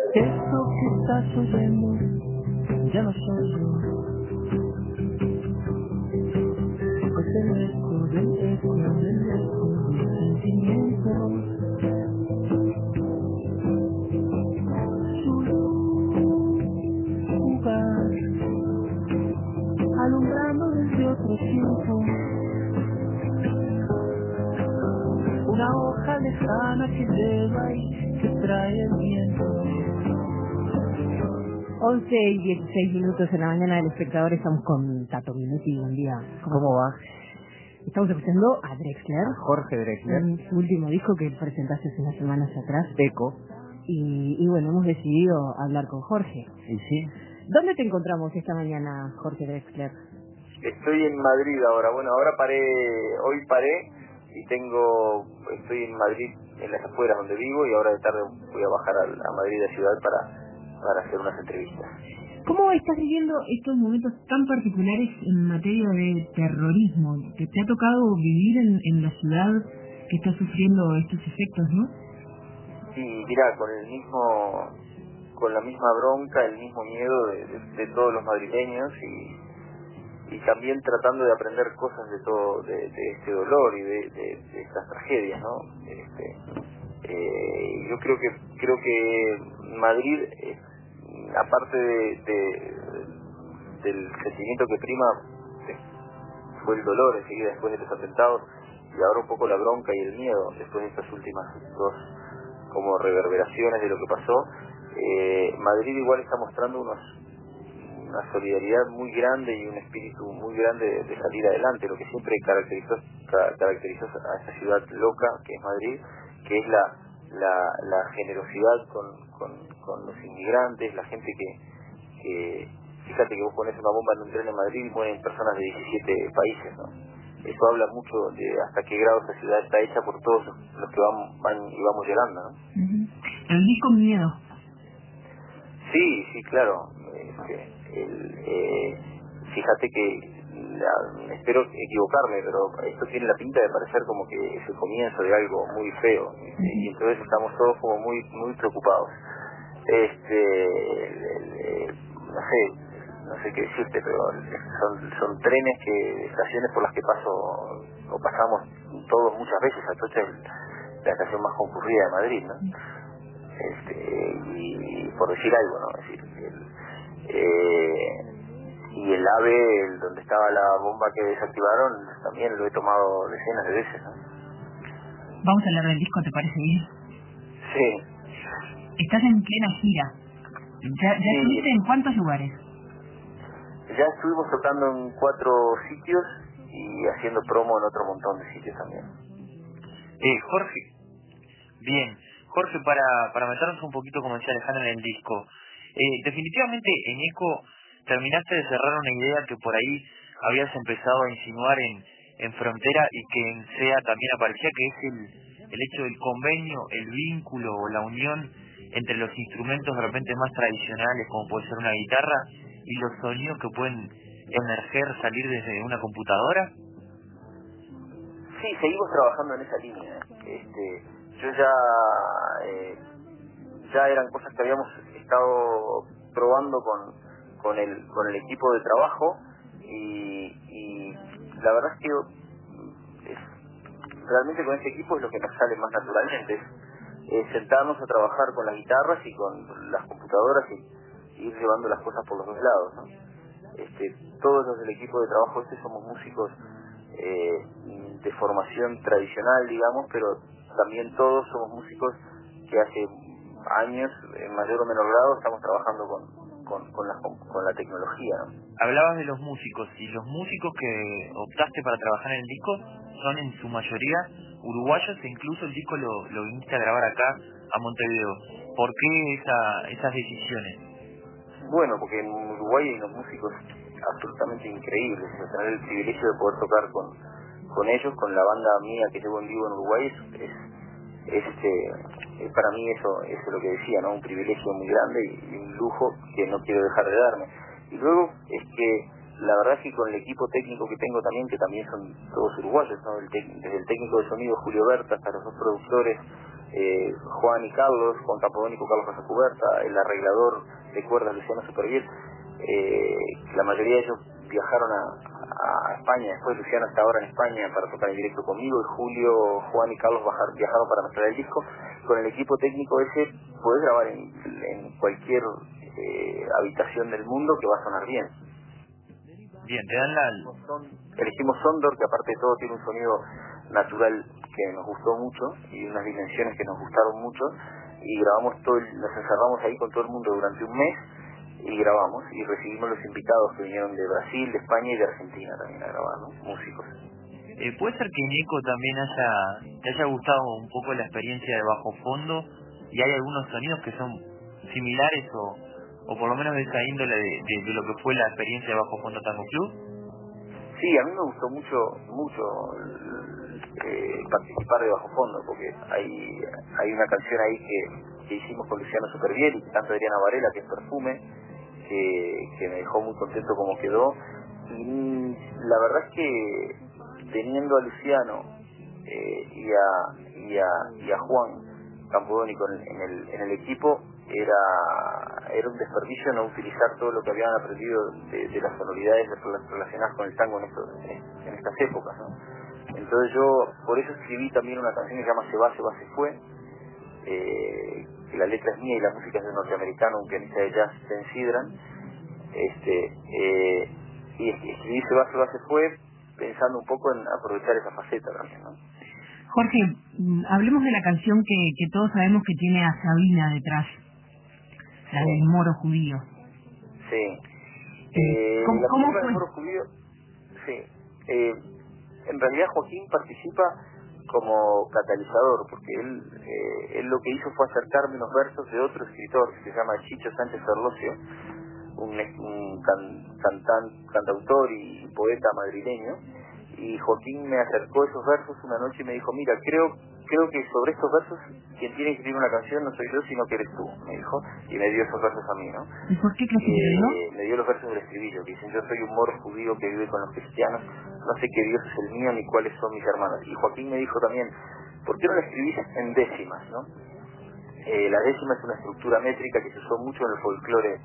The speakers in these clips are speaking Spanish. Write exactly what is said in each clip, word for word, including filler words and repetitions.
Eso que estás oyendo ya no soy yo, es el eco del eco del eco del sentimiento. Su lugar, alumbrando desde otro tiempo, una hoja lejana que lleva y que trae el viento. once y dieciséis minutos en la mañana del espectador, estamos con Tato Minuti. Buen día. ¿Cómo, ¿Cómo va? Estamos escuchando a Drexler, A Jorge Drexler. en su último disco que presentaste hace unas semanas atrás. Eco. Y, y bueno, hemos decidido hablar con Jorge. ¿Y sí? ¿Dónde te encontramos esta mañana, Jorge Drexler? Estoy en Madrid ahora. Bueno, ahora paré, hoy paré y tengo, estoy en Madrid, en las afueras donde vivo, y ahora de tarde voy a bajar a, a Madrid de ciudad para, para hacer unas entrevistas. ¿Cómo estás viviendo estos momentos tan particulares en materia de terrorismo? ¿Te, te ha tocado vivir en, en la ciudad que está sufriendo estos efectos, no? Sí, mirá, con el mismo, con la misma bronca, el mismo miedo de, de, de todos los madrileños, y, y también tratando de aprender cosas de todo, de, de este dolor y de, de, de estas tragedias, ¿no? Este, eh, yo creo que creo que Madrid, eh, aparte de, de, del sentimiento que prima, eh, fue el dolor enseguida después de los atentados, y ahora un poco la bronca y el miedo después de estas últimas dos como reverberaciones de lo que pasó. eh, Madrid igual está mostrando unos, una solidaridad muy grande y un espíritu muy grande de, de salir adelante, lo que siempre caracterizó, ca- caracterizó a esta ciudad loca que es Madrid, que es la, la, la generosidad con, con, con los inmigrantes, la gente que, que, fíjate que vos pones una bomba en un tren en Madrid y mueren personas de diecisiete países, ¿no? Eso habla mucho de hasta qué grado esta ciudad está hecha por todos los, los que van, van y vamos llegando, ¿no? Uh-huh. El disco Miedo. Sí, sí, claro. Este, el, eh, fíjate que, la, espero equivocarme, pero esto tiene la pinta de parecer como que es el comienzo de algo muy feo, ¿viste? Y entonces estamos todos como muy muy preocupados. Este, el, el, el, no sé, no sé qué decirte, pero son son trenes que, estaciones por las que paso o pasamos todos muchas veces. Atocha es la estación más concurrida de Madrid, ¿no? Este, y por decir algo, ¿no? Es decir, el, eh, y el AVE, el donde estaba la bomba que desactivaron, también lo he tomado decenas de veces, ¿no? Vamos a hablar del disco, ¿te parece bien? Sí, Estás en plena gira. ¿Ya, ya sí. estuviste en cuántos lugares? Ya estuvimos tocando en cuatro sitios y haciendo promo en otro montón de sitios también. Eh, Jorge. Bien. Jorge, para, para meternos un poquito, como decía Alejandro, en el disco. Eh, definitivamente en Eco terminaste de cerrar una idea que por ahí habías empezado a insinuar en, en Frontera, y que en SEA también aparecía, que es el, el hecho del convenio, el vínculo o la unión entre los instrumentos de repente más tradicionales, como puede ser una guitarra, y los sonidos que pueden emerger, salir desde una computadora. Sí, seguimos trabajando en esa línea. Este, yo ya, eh, ya eran cosas que habíamos estado probando con, con el, con el equipo de trabajo, y, y la verdad es que es, realmente con este equipo es lo que nos sale más naturalmente, es, es sentarnos a trabajar con las guitarras y con las computadoras y, y ir llevando las cosas por los dos lados, ¿no? Este, todos los del equipo de trabajo este somos músicos eh, de formación tradicional, digamos, pero también todos somos músicos que hace años, en mayor o menor grado, estamos trabajando con, con, con, la, con, con la tecnología, ¿no? Hablabas de los músicos, y los músicos que optaste para trabajar en el disco son en su mayoría uruguayos, e incluso el disco lo, lo viniste a grabar acá, a Montevideo. ¿Por qué esa, esas decisiones? Bueno, porque en Uruguay hay unos músicos absolutamente increíbles, o sea, tener el privilegio de poder tocar con, con ellos, con la banda mía que llevo en vivo en Uruguay, es, es, es, este, es para mí eso, eso es lo que decía, ¿no? Un privilegio muy grande y, y un lujo que no quiero dejar de darme. Y luego es que la verdad es que con el equipo técnico que tengo también, que también son todos uruguayos, ¿no? El tec- desde el técnico de sonido Julio Berta hasta los dos productores, eh, Juan y Carlos, Juan Campodónico, Carlos Casacuberta, el arreglador de cuerdas Luciano Superviel, eh, la mayoría de ellos viajaron a, a España, después Luciano está ahora en España para tocar en directo conmigo, y Julio, Juan y Carlos bajar, viajaron para mezclar el disco. Con el equipo técnico ese podés grabar en, en cualquier eh, habitación del mundo que va a sonar bien. Bien, te dan la... Elegimos Sondor, que aparte de todo tiene un sonido natural que nos gustó mucho y unas dimensiones que nos gustaron mucho, y grabamos todo, el, nos encerramos ahí con todo el mundo durante un mes y grabamos, y recibimos los invitados que vinieron de Brasil, de España y de Argentina también a grabar, ¿no? Músicos. Eh, ¿Puede ser que en Eco también haya, te haya gustado un poco la experiencia de bajo fondo y hay algunos sonidos que son similares o, o por lo menos de esa índole de, de, de lo que fue la experiencia de Bajo Fondo Tango Club? Sí, a mí me gustó mucho mucho eh, participar de Bajo Fondo, porque hay hay una canción ahí que, que hicimos con Luciano Superviel y que canta Adriana Varela, que es Perfume, que, que me dejó muy contento como quedó. Y la verdad es que teniendo a Luciano eh, y, a, y, a, y a Juan Campodónico en, en, el, en el equipo, era era un desperdicio no utilizar todo lo que habían aprendido de, de las sonoridades relacionadas con el tango en, esto, en, en estas épocas, ¿no? Entonces yo por eso escribí también una canción que se llama Se va, se va, se fue, eh, que la letra es mía y la música es de un norteamericano, un pianista de jazz, Ben Sidran, este, eh, y escribí Se va, se va, se fue pensando un poco en aprovechar esa faceta también, ¿no? Jorge, hablemos de la canción que, que todos sabemos que tiene a Sabina detrás, la Sí. del moro judío. Sí. Eh, Eh, ¿Cómo, la cómo película del fue? moro judío, sí. Eh, en realidad Joaquín participa como catalizador, porque él eh, él lo que hizo fue acercarme unos versos de otro escritor que se llama Chicho Sánchez Ferlosio, un, un can, cantan, cantautor y poeta madrileño, y Joaquín me acercó esos versos una noche y me dijo, mira, creo creo que sobre estos versos quien tiene que escribir una canción no soy yo, sino que eres tú, me dijo, y me dio esos versos a mí, ¿no? ¿Y por qué crees que te dio? Eh, me dio los versos del estribillo, que dicen, yo soy un moro judío que vive con los cristianos, no sé qué Dios es el mío ni cuáles son mis hermanos. Y Joaquín me dijo también, ¿por qué no la escribís en décimas, no? Eh, la décima es una estructura métrica que se usó mucho en el folclore,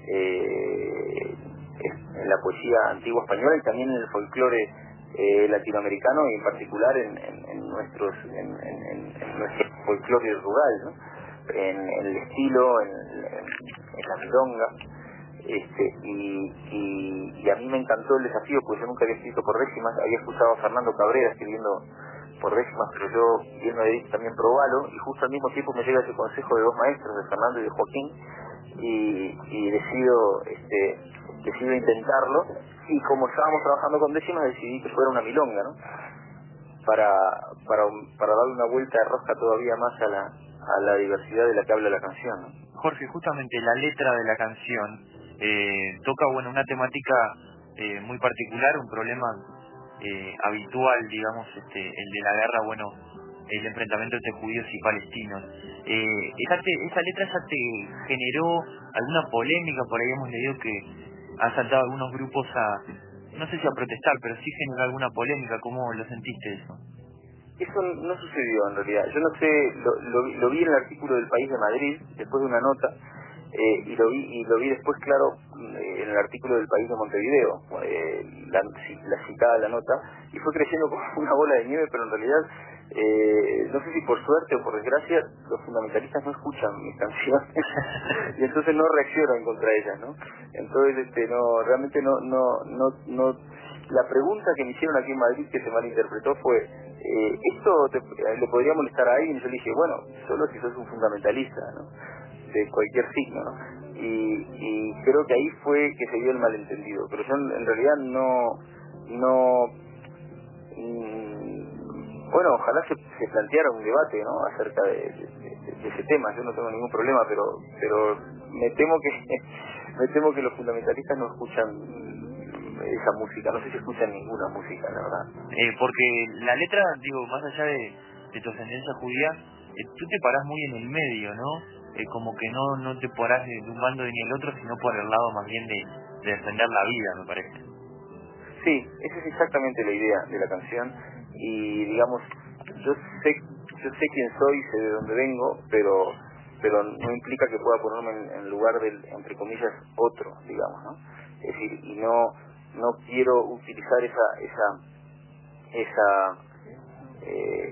eh, en la poesía antigua española y también en el folclore eh, latinoamericano y en particular en, en, en nuestros en, en, en nuestro folclore rural, ¿no? En, en el estilo, en, en, en la milonga, este, y, y, y a mí me encantó el desafío porque yo nunca había escrito por décimas, había escuchado a Fernando Cabrera escribiendo por décimas, pero yo, y él me había dicho también probalo, y justo al mismo tiempo me llega ese consejo de dos maestros, de Fernando y de Joaquín, y, y decido este decido intentarlo, y como estábamos trabajando con décimas decidí que fuera una milonga, ¿no? Para, para, para darle una vuelta de rosca todavía más a la, a la diversidad de la que habla la canción, ¿no? Jorge, justamente la letra de la canción eh, toca bueno una temática eh, muy particular, un problema eh, habitual, digamos, este, el de la guerra, bueno, el enfrentamiento entre judíos y palestinos. Eh, esa, te, esa letra ya te generó alguna polémica, por ahí hemos leído que han saltado algunos grupos a, no sé si a protestar, pero sí generó alguna polémica. ¿Cómo lo sentiste eso? Eso no sucedió en realidad. Yo no sé, lo, lo, vi- lo vi en el artículo del País de Madrid, después de una nota, eh, y lo vi y lo vi después, claro, eh, en el artículo del País de Montevideo, eh, la, la citada la nota, y fue creciendo como una bola de nieve, pero en realidad, eh, no sé si por suerte o por desgracia, los fundamentalistas no escuchan mis canciones, y entonces no reaccionan contra ellas, ¿no? Entonces, este, no, realmente no, no, no, no. La pregunta que me hicieron aquí en Madrid, que se malinterpretó, fue, eh, ¿esto te, le podría molestar a alguien? Y yo le dije, bueno, solo si sos un fundamentalista, ¿no? De cualquier signo, ¿no? Y, y creo que ahí fue que se dio el malentendido, pero yo en, en realidad no, no, mmm, bueno, ojalá se, se planteara un debate, ¿no? Acerca de, de, de, de ese tema. Yo no tengo ningún problema, pero, pero me temo que, me temo que los fundamentalistas no escuchan esa música, no sé si escuchan ninguna música, la verdad. Eh, porque la letra, digo, más allá de, de tu ascendencia judía, eh, tú te parás muy en el medio, ¿no? Eh, como que no no te parás de, de un bando ni el otro, sino por el lado más bien de, de defender la vida, me parece. Sí, esa es exactamente la idea de la canción, y digamos, yo sé yo sé quién soy, sé de dónde vengo, pero pero no implica que pueda ponerme en, en lugar del, entre comillas, otro, digamos, ¿no? Es decir, y no no quiero utilizar esa esa esa eh,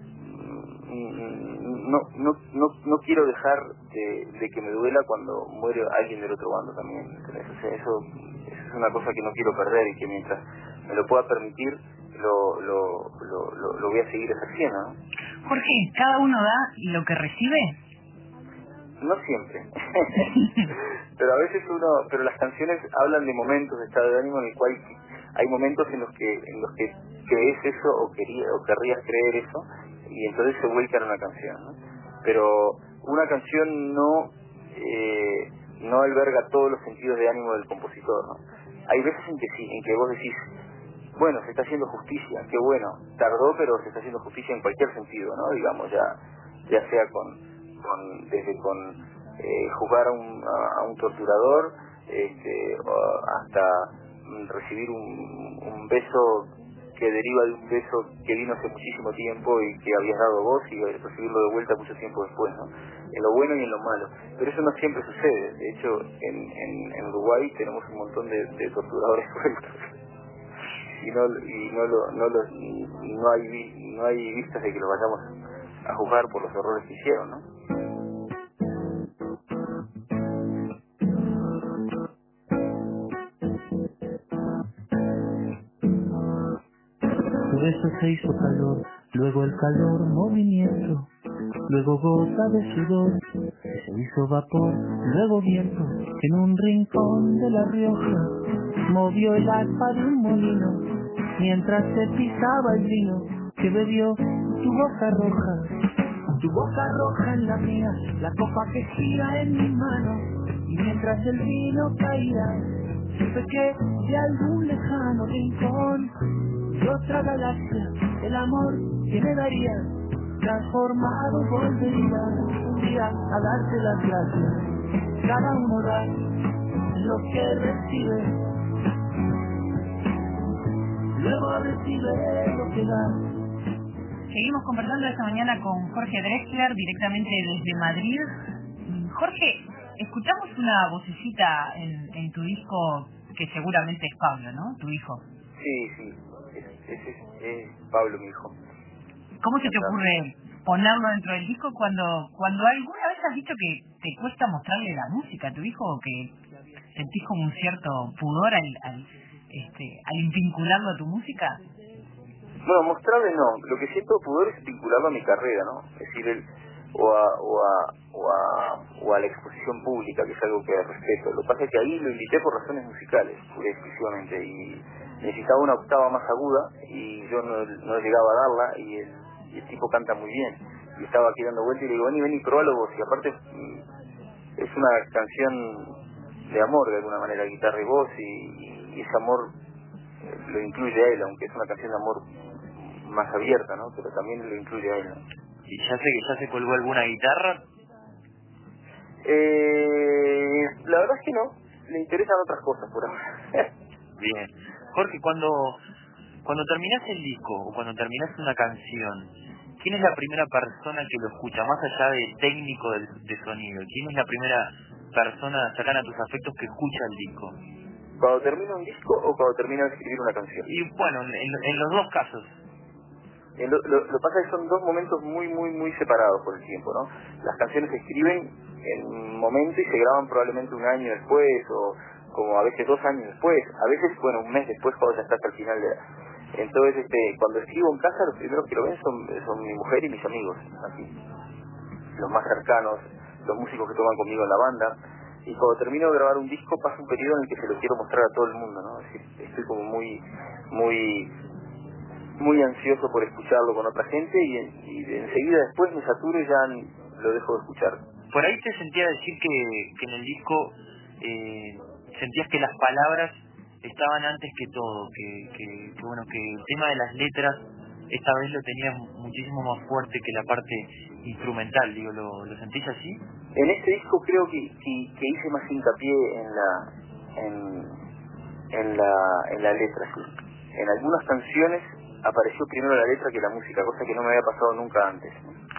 no no no no quiero dejar de, de que me duela cuando muere alguien del otro bando también, ¿entendés? O sea, eso, eso es una cosa que no quiero perder y que mientras me lo pueda permitir lo lo lo lo, lo voy a seguir ejerciendo, ¿no? Jorge, ¿cada uno da lo que recibe? No siempre. Pero a veces uno, pero las canciones hablan de momentos de estado de ánimo en el cual hay momentos en los que en los que crees eso o quería o querrías creer eso y entonces se vuelca en una canción, ¿no? Pero una canción no eh, no alberga todos los sentidos de ánimo del compositor, ¿no? Hay veces en que sí, en que vos decís, bueno, se está haciendo justicia, qué bueno, tardó pero se está haciendo justicia en cualquier sentido, ¿no? Digamos, ya ya sea con con desde con eh, jugar a un, a, a un torturador este, hasta mm, recibir un, un beso que deriva de un beso que vino hace muchísimo tiempo y que habías dado vos y recibirlo de vuelta mucho tiempo después, ¿no? En lo bueno y en lo malo. Pero eso no siempre sucede. De hecho, en, en, en Uruguay tenemos un montón de, de torturadores sueltos y no y no lo, no los y no hay vi- no hay vistas de que los vayamos a juzgar por los errores que hicieron, ¿no? Por eso se hizo calor, luego el calor movimiento, luego gota de sudor, se hizo vapor, luego viento, en un rincón de La Rioja, movió el aspa de un molino, mientras se pisaba el vino, que bebió tu boca roja, tu boca roja en la mía, la copa que gira en mi mano, y mientras el vino caía, supe que de algún lejano rincón de otra galaxia, el amor que me daría, transformado volvería un día a darte las gracias. Cada uno da lo que recibe, luego recibe lo que da. Seguimos conversando esta mañana con Jorge Drexler, directamente desde Madrid. Jorge, escuchamos una vocecita en, en tu disco que seguramente es Pablo, ¿no? Tu hijo. Sí, sí, ese es, es, es Pablo, mi hijo. ¿Cómo se te ocurre ponerlo dentro del disco cuando cuando alguna vez has dicho que te cuesta mostrarle la música a tu hijo o que sentís como un cierto pudor al, al, este, al vincularlo a tu música? No, mostrarle no. Lo que siento pudor es vincularlo a mi carrera, ¿no? Es decir, el, o, a, o, a, o, a, o a la exposición pública, que es algo que respeto. Lo que pasa es que ahí lo invité por razones musicales, pura y exclusivamente, y necesitaba una octava más aguda y yo no, no llegaba a darla y el, y el tipo canta muy bien. Y estaba aquí dando vuelta y le digo, vení, vení, probalo vos. Y aparte mm, es una canción de amor de alguna manera, guitarra y voz, y, y ese amor eh, lo incluye a él, aunque es una canción de amor más abierta, ¿no? Pero también lo incluye a él, ¿no? ¿Y ya sé que ya se colgó alguna guitarra? Eh, la verdad es que no, le interesan otras cosas por ahora. Bien. Jorge, cuando cuando terminás el disco o cuando terminás una canción, ¿quién es la primera persona que lo escucha, más allá de técnico de, de sonido? ¿Quién es la primera persona cercana a tus afectos que escucha el disco? ¿Cuando termina un disco o cuando termina de escribir una canción? Y bueno, en, en los dos casos. Eh, Lo, lo, lo pasa es que son dos momentos muy, muy, muy separados por el tiempo, ¿no? Las canciones se escriben en un momento y se graban probablemente un año después, o como a veces dos años después, a veces, bueno, un mes después cuando ya estás al final de la... Entonces, este, cuando escribo en casa, los primeros que lo ven son, son mi mujer y mis amigos, así, los más cercanos, los músicos que toman conmigo en la banda. Y cuando termino de grabar un disco pasa un periodo en el que se lo quiero mostrar a todo el mundo, ¿no? Es decir, estoy como muy, muy... muy ansioso por escucharlo con otra gente y, y de enseguida después me saturo y ya lo dejo de escuchar. Por ahí te sentía decir que, que en el disco eh, sentías que las palabras estaban antes que todo, que, que, que bueno, que el tema de las letras esta vez lo tenías muchísimo más fuerte que la parte instrumental, digo, ¿lo, lo sentís así? En este disco creo que, que, que hice más hincapié en la en, en la en la letra, sí. En algunas canciones apareció primero la letra que la música, cosa que no me había pasado nunca antes.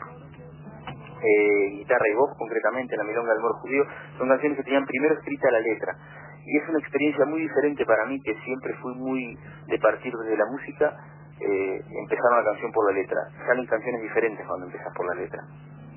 Eh, guitarra y voz, concretamente, La Milonga del Moro Judío, son canciones que tenían primero escrita la letra. Y es una experiencia muy diferente para mí, que siempre fui muy de partir desde la música, eh, empezar una canción por la letra. Salen canciones diferentes cuando empiezas por la letra.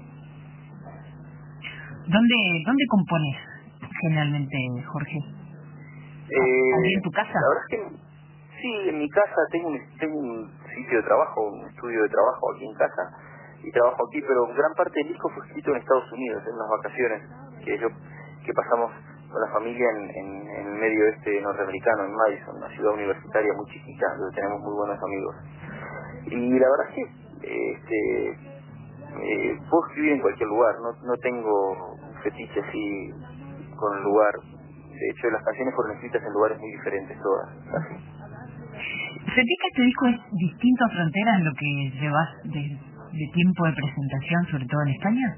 ¿Dónde, dónde compones generalmente, Jorge? Eh, ¿Allí en tu casa? La verdad es que sí, en mi casa tengo un, tengo un sitio de trabajo, un estudio de trabajo aquí en casa, y trabajo aquí, pero gran parte del disco fue escrito en Estados Unidos, en unas vacaciones que yo que pasamos con la familia en, en, en el medio este norteamericano, en Madison, una ciudad universitaria muy chiquita, donde tenemos muy buenos amigos. Y la verdad es que este, eh, puedo escribir en cualquier lugar, no, no tengo un fetiche así con el lugar. De hecho, las canciones fueron escritas en lugares muy diferentes todas. Así. ¿Sentís que este disco es distinto a Fronteras en lo que llevas de, de tiempo de presentación, sobre todo en España?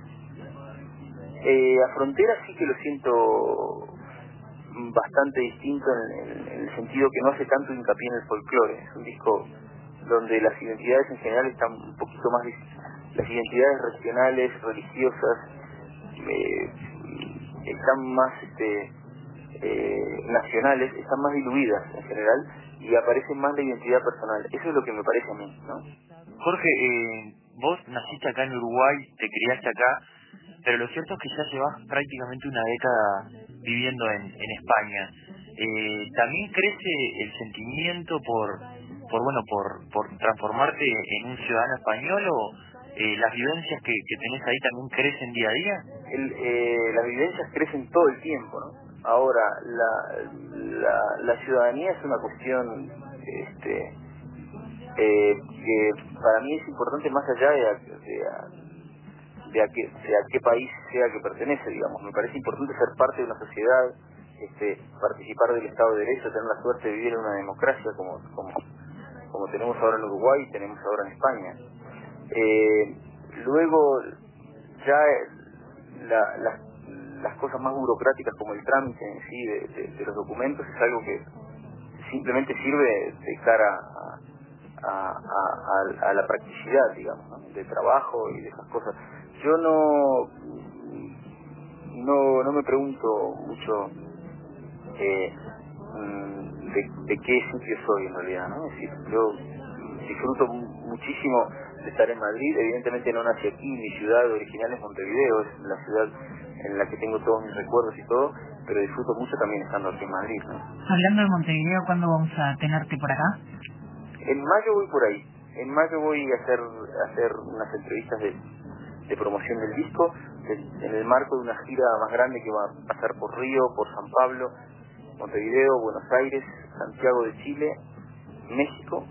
Eh, a Fronteras sí que lo siento bastante distinto en, en, en el sentido que no hace tanto hincapié en el folclore. Es un disco donde las identidades en general están un poquito más... Las identidades regionales, religiosas, eh, están más... este Eh, nacionales, están más diluidas en general y aparece más la identidad personal. Eso es lo que me parece a mí, ¿no? Jorge, eh, vos naciste acá en Uruguay, te criaste acá, pero lo cierto es que ya llevas prácticamente una década viviendo en, en España. Eh, ¿También crece el sentimiento por, por bueno, por, por transformarte en un ciudadano español o eh, las vivencias que, que tenés ahí también crecen día a día? El, eh, las vivencias crecen todo el tiempo, ¿no? Ahora, la, la, la ciudadanía es una cuestión este, eh, que para mí es importante más allá de a, de, a, de, a qué, de a qué país sea que pertenece, digamos. Me parece importante ser parte de una sociedad, este, participar del Estado de Derecho, tener la suerte de vivir en una democracia como, como, como tenemos ahora en Uruguay y tenemos ahora en España. Eh, luego, ya la, la, las cosas más burocráticas como el trámite en sí de, de, de los documentos es algo que simplemente sirve de cara a, a, a, a, a la practicidad, digamos, ¿no? De trabajo y de esas cosas. Yo no no, no me pregunto mucho eh, de, de qué sitio soy en realidad, ¿no? Es decir, yo disfruto muchísimo de estar en Madrid. Evidentemente no nací aquí, mi ciudad original es Montevideo, es la ciudad en la que tengo todos mis recuerdos y todo, pero disfruto mucho también estando aquí en Madrid, ¿no? Hablando de Montevideo, ¿cuándo vamos a tenerte por acá? En mayo voy por ahí, en mayo voy a hacer, a hacer unas entrevistas de, de promoción del disco, de, en el marco de una gira más grande que va a pasar por Río, por San Pablo, Montevideo, Buenos Aires, Santiago de Chile, México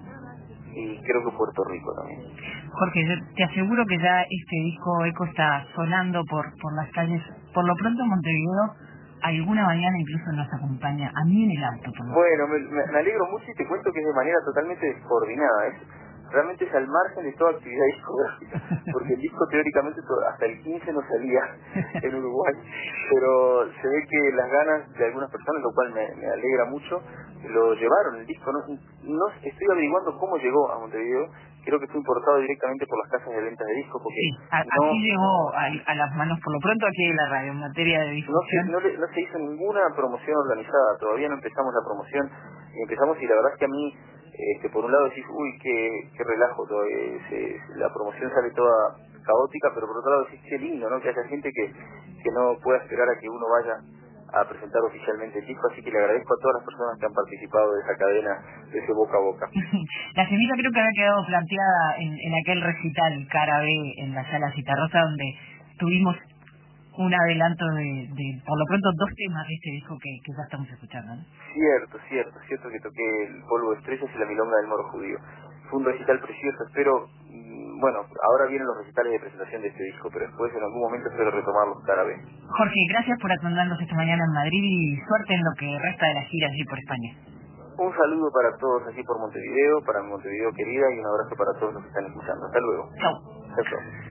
y creo que Puerto Rico también. Jorge, yo te aseguro que ya este disco Eco está sonando por por las calles. Por lo pronto Montevideo alguna mañana incluso nos acompaña, a mí en el auto. Por bueno, me, me alegro mucho y te cuento que es de manera totalmente descoordinada. Es, realmente es al margen de toda actividad discográfica, porque el disco teóricamente hasta el quince no salía en Uruguay, pero se ve que las ganas de algunas personas, lo cual me, me alegra mucho, lo llevaron el disco. No, no estoy averiguando cómo llegó a Montevideo, creo que fue importado directamente por las casas de ventas de discos, porque sí, a, no, así llegó a, a las manos, por lo pronto aquí en la radio, en materia de difusión. No se, no, le, no se hizo ninguna promoción organizada, todavía no empezamos la promoción, y empezamos y la verdad es que a mí, este, por un lado decís, uy, qué, qué relajo, todo, eh, se, la promoción sale toda caótica, pero por otro lado decís, qué lindo, ¿no? Que haya gente que, que no pueda esperar a que uno vaya a presentar oficialmente el disco, así que le agradezco a todas las personas que han participado de esa cadena, de ese boca a boca. La semilla creo que había quedado planteada en, en aquel recital Cara B en la sala Citarrosa, donde tuvimos un adelanto de, de, por lo pronto, dos temas de este disco que, que ya estamos escuchando, ¿no? Cierto, cierto, cierto que toqué el Polvo de Estrellas y La Milonga del Moro Judío. Fue un recital precioso, espero, bueno, ahora vienen los recitales de presentación de este disco, pero después en algún momento espero retomarlos cara B. Jorge, gracias por atendernos esta mañana en Madrid y suerte en lo que resta de la gira allí por España. Un saludo para todos aquí por Montevideo, para Montevideo querida, y un abrazo para todos los que están escuchando. Hasta luego. Chao. Chao, chao.